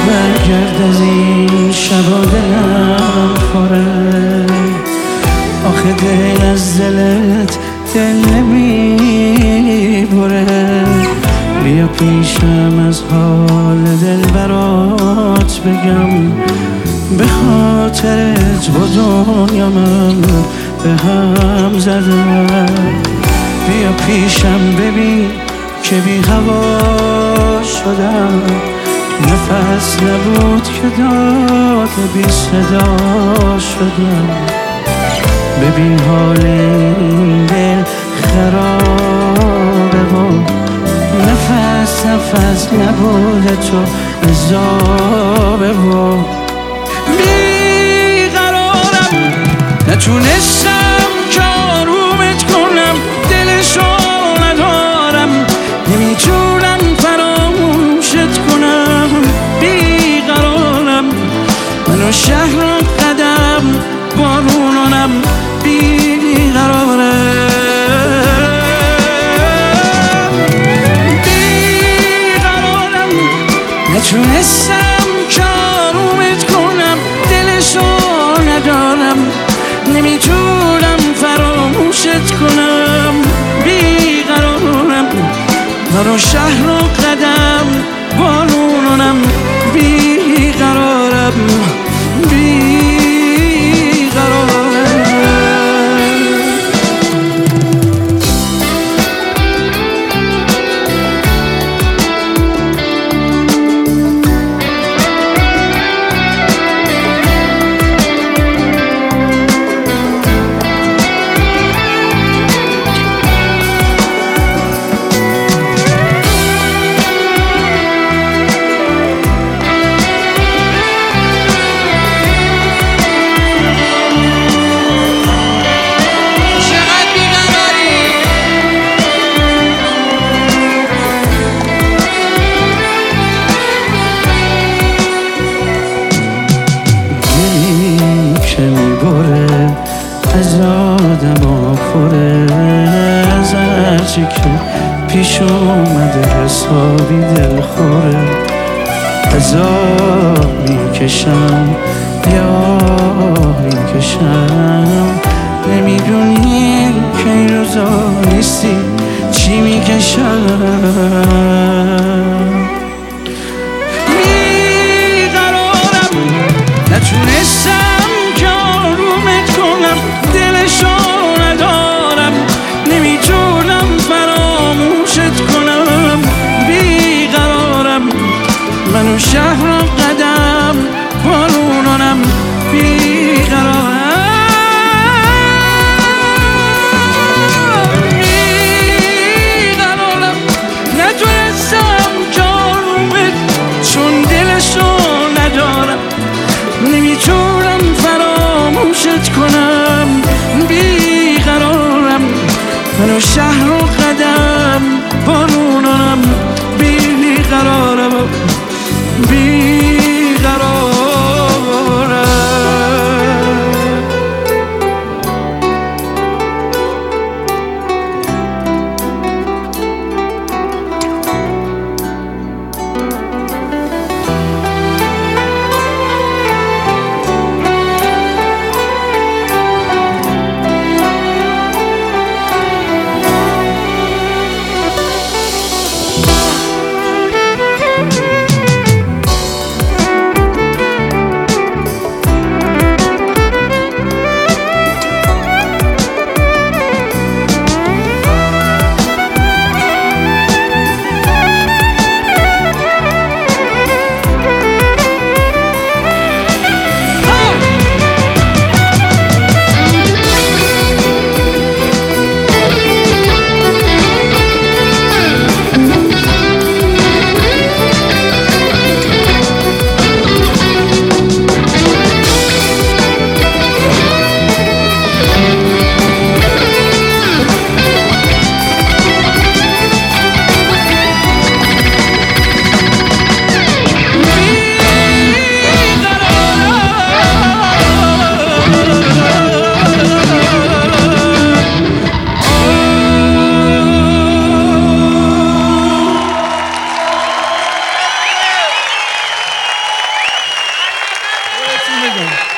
برگرد از این شبا دلم خوره، آخه دل از دلت دل نمیبره. بیا پیشم از حال دل برات بگم، به خاطرت با دنیا من به هم زدم. بیا پیشم ببین که بی هوا شدم، نفس نبود که داد بی صدا شدم. ببین حال این دل خرابه و نفس نبود تو عذابه و بیقرارم، نتونستم که آرومت کنم، دلشو ندارم، نمیتونم فراموشت کنم. بیقرارم، منو شهر قدم بارونانم، بیقرارم. نتونستم که آرومت کنم، دلشو ندارم، نمیتونم فراموشت کنم. بیقرارم، منو شهر و قدم بارونانم، بیقرارم، بیقرارم. از آدم پره، از هرچی که پیش اومده حسابی دل خوره. عذاب میکشم یا میکشم، نمیدونی که این روزا نیستی چی میکشم. بیقرارم، نتونستم که آرومت کنم، دلشو ندارم، نمیتونم فراموشت کنم. بیقرارم، منو شهر و قدم بارونانم، بیقرارم. بیقرارم، نتونستم که آرومت، چون دلشو ندارم، نمیتونم فراموشت کنم. بیقرارم، منو شهر و قدم بارونانم، بیقرارم، بزنید.